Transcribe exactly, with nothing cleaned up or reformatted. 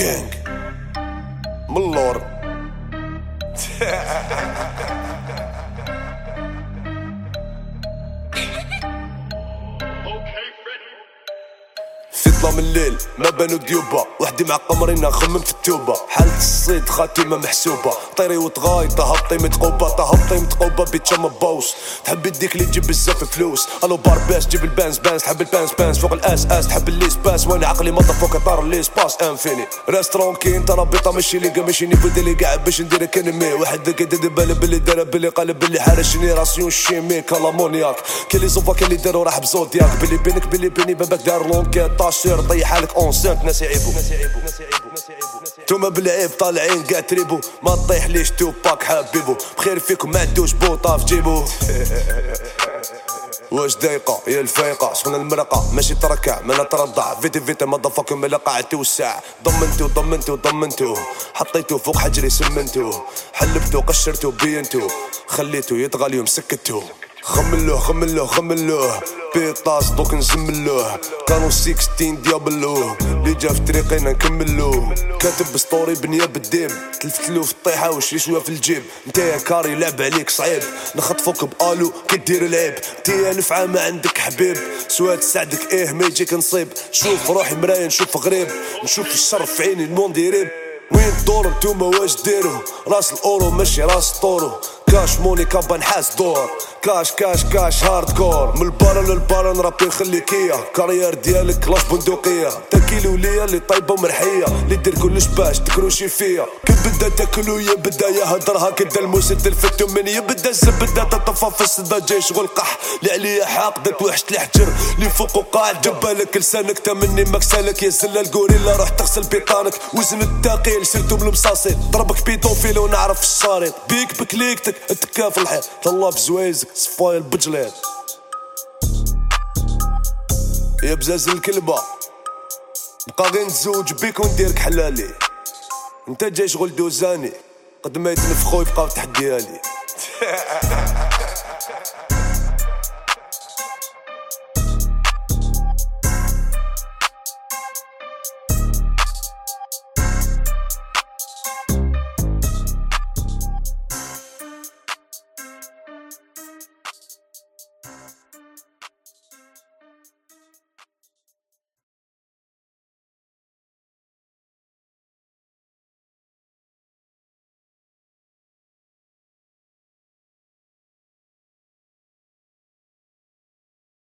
كينج من اللور. في ظلام الليل ما بانو ديوبا، وحدي مع قمرنا نخمم في التوبة. حالة الصيد خاتمة محسوبة، طيري وتغاي تهبطي متقوبة تهبطي متقوبة بيتشا مبوس. تحب يديك اللي تجيب بزاف فلوس، الو بارباس جيب البانز بانز. تحب البانز بانز فوق الاس اس، تحب الليس باس وانا عقلي مضى فوق طار الليس باس انفيني. ريستورون كاين ترابيطة ماشي ليقا ماشي نيفو ديلي قاعد باش نديرك انمي. واحد قد بالي باللي دار باللي قال باللي حارش جينيراسيون شيميك الامونياك. كاين لي زوفا كاين لي داروا راح بزودياك. بلي بينك بلي بيني باباك دار لونكيت طاشير طيح لك اون سانك. ناس يعيبو توما بالعيب طالعين قاع تريبو، ما تطيح ليش توباك حبيبو. بخير فيكم ما عندوش بوطه في جيبو. واش دايقه يا الفايقه سخونه المرقه ماشي تركع ما نترضع. فيتي فيتي ما ضفك ملا قاعد توسع. ضمنتو ضمنتو ضمنتو حطيتو فوق حجري سمنتو. حلبتو قشرتو بينتو خليتو يطغى مسكتو. خملوه خملوه خملوه بيطاس دوك نزملوه. كانوا ستاشر ديابلوه اللي جا في طريقنا نكملوه. كاتب ستوري بنيا بالديب تلفتلو في الطيحة وشي شوية في الجيب. نتايا كاري لعب عليك صعيب نخطفوك بآلو كدير العيب. نتايا نفعة ما عندك حبيب سوا تساعدك ايه ما يجيك نصيب. نشوف روحي مرايا نشوف غريب نشوف الشر في عيني الموندي ريب. وين الدور نتوما واش ديرو راس الاورو ماشي راس طورو. كاش موني كابا نحاس دور كاش كاش كاش هاردكور. من البارا للبارا نرابي نخليكيا. كارير ديالك كلاش بندقية تاكيلو ليا اللي طيبة ومرحية اللي دير كلش باش تكروشي فيا. كي بدا تاكلو يبدا يهدرها كدا الموسد الفتو من يبدا الزبدة تطفى في الصدا جاي شغل قح. اللي عليا حاقدك وحشت الحجر اللي فوق وقاعد جبالك لسانك تمني مكسالك يا زلا الغوريلا روح تغسل بيطانك. وزن الثقيل سيرتو بالمصاصي ضربك بيدوفيل ونعرف الشارط. بيك بكليكتك اتكاف الحيط طلع بزوايزك صفايا البجلات يا بزاز الكلبة. بقى غير نتزوج بيك ونديرك حلالي. انت جاي شغل دوزاني قد ما يتنفخو يبقى تحت ديالي.